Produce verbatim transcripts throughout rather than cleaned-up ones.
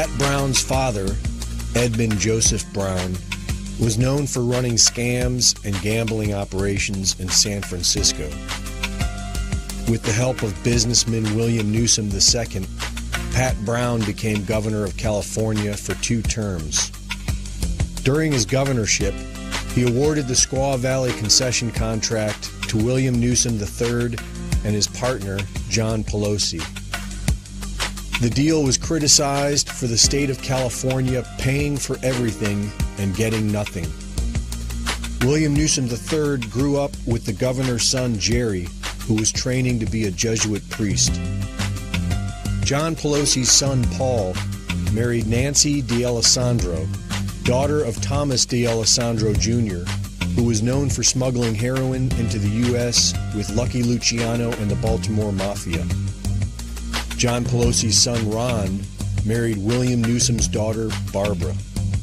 Pat Brown's father, Edmund Joseph Brown, was known for running scams and gambling operations in San Francisco. With the help of businessman William Newsom the Second, Pat Brown became governor of California for two terms. During his governorship, he awarded the Squaw Valley concession contract to William Newsom the Third and his partner, John Pelosi. The deal was criticized for the state of California paying for everything and getting nothing. William Newsom the Third grew up with the governor's son, Jerry, who was training to be a Jesuit priest. John Pelosi's son, Paul, married Nancy D'Alessandro, daughter of Thomas D'Alessandro Junior, who was known for smuggling heroin into the U S with Lucky Luciano and the Baltimore Mafia. John Pelosi's son, Ron, married William Newsom's daughter, Barbara.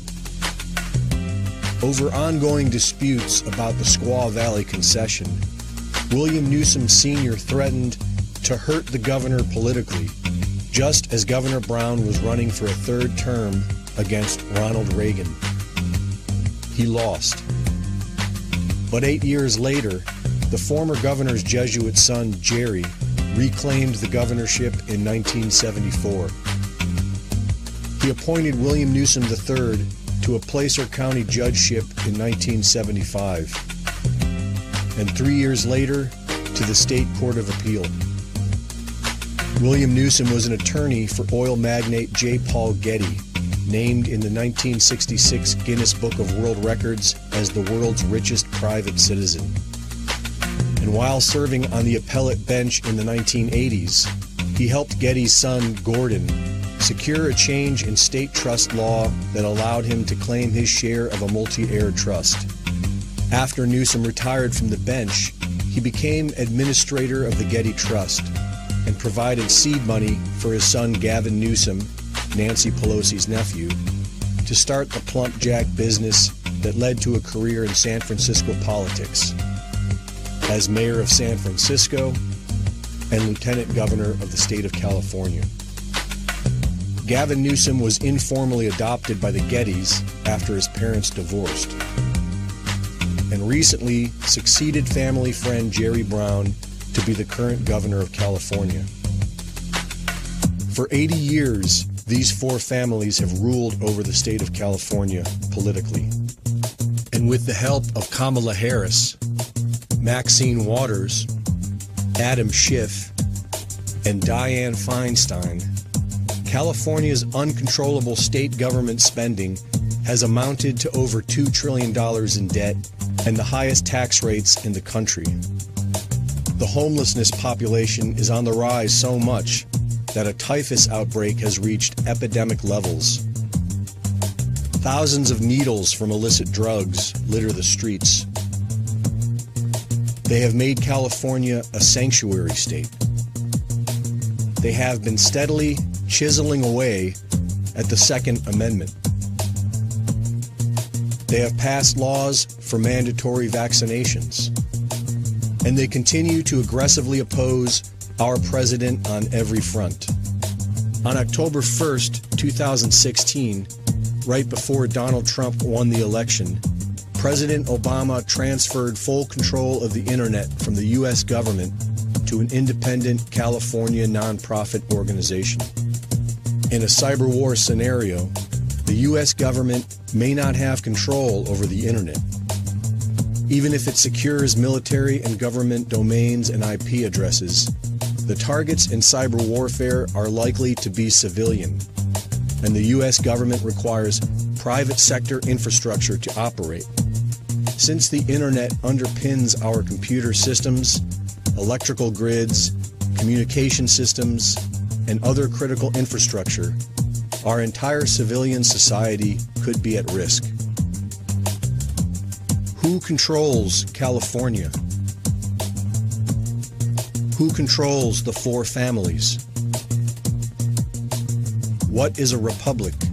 Over ongoing disputes about the Squaw Valley concession, William Newsom Senior threatened to hurt the governor politically, just as Governor Brown was running for a third term against Ronald Reagan. He lost. But eight years later, the former governor's Jesuit son, Jerry, reclaimed the governorship in nineteen seventy-four. He appointed William Newsom the Third to a Placer County judgeship in nineteen seventy-five, and three years later to the State Court of Appeal. William Newsom was an attorney for oil magnate J. Paul Getty, named in the nineteen sixty-six Guinness Book of World Records as the world's richest private citizen. And while serving on the appellate bench in the nineteen eighties, he helped Getty's son, Gordon, secure a change in state trust law that allowed him to claim his share of a multi-heir trust. After Newsom retired from the bench, he became administrator of the Getty Trust and provided seed money for his son Gavin Newsom, Nancy Pelosi's nephew, to start the Plump Jack business that led to a career in San Francisco politics as mayor of San Francisco and lieutenant governor of the state of California. Gavin Newsom was informally adopted by the Gettys after his parents divorced, and recently succeeded family friend Jerry Brown to be the current governor of California. For eighty years, these four families have ruled over the state of California politically. And with the help of Kamala Harris, Maxine Waters, Adam Schiff, and Dianne Feinstein, California's uncontrollable state government spending has amounted to over two trillion dollars in debt and the highest tax rates in the country. The homelessness population is on the rise so much that a typhus outbreak has reached epidemic levels. Thousands of needles from illicit drugs litter the streets. They have made California a sanctuary state. They have been steadily chiseling away at the Second Amendment. They have passed laws for mandatory vaccinations. And they continue to aggressively oppose our president on every front. On October first, two thousand sixteen, right before Donald Trump won the election, President Obama transferred full control of the internet from the U S government to an independent California nonprofit organization. In a cyber war scenario, the U S government may not have control over the internet. Even if it secures military and government domains and I P addresses, the targets in cyber warfare are likely to be civilian, and the U S government requires private sector infrastructure to operate. Since the internet underpins our computer systems, electrical grids, communication systems, and other critical infrastructure, our entire civilian society could be at risk. Who controls California? Who controls the four families? What is a republic?